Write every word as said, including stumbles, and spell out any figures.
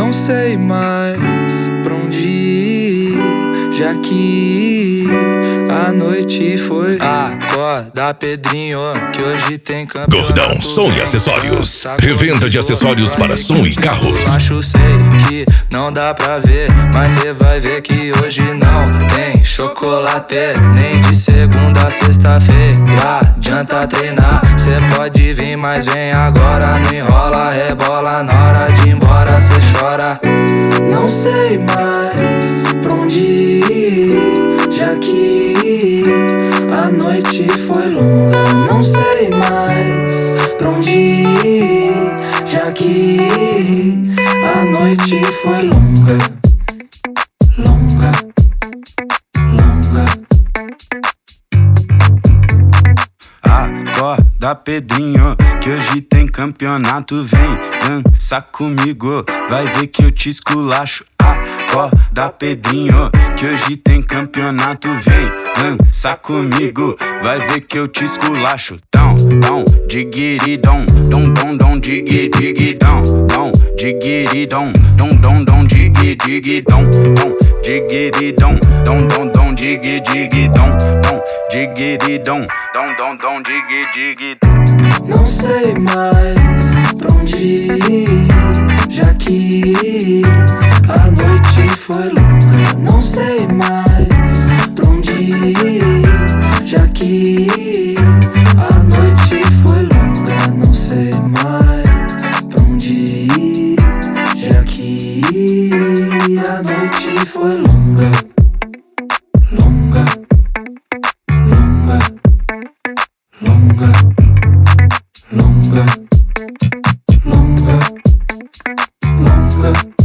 Não sei mais pra onde ir, já que a noite foi. Acorda, Pedrinho, que hoje tem campeonato. Gordão Som e Acessórios. Revenda de acessórios para som e carros. Acho sei que não dá pra ver, mas cê vai ver que hoje não tem chocolate, nem de segunda a sexta-feira. Adianta treinar, cê pode vir, mas vem agora. Não enrola, rebola, na hora de ir embora cê chora. Não sei mais pra onde ir, já que a noite foi longa. Não sei mais pra onde ir, já que a noite foi longa. Longa, longa. Acorda, Pedrinho, que hoje tem campeonato. Vem dança comigo, vai ver que eu te esculacho. Acorda, Pedrinho, que hoje tem campeonato. Vem dança comigo, vai ver que eu te esculacho. Dão, dão, digiri, dom, dom, dom, dom, digi, digi, dom, dom, digiri, dom, dom, dom, dom, digi, digi, dom, dom, digiri, dom, dom, dom, dom, digi, digi, dom, dom, digiri, dom, dom, dom, dom, digi, digi. Não sei mais pra onde ir, já que a noite foi longa. Não sei mais pra onde ir, já que a noite foi longa. Não sei mais pra onde ir, já que a noite foi longa. Longa, longa, longa, longa, longa, longa.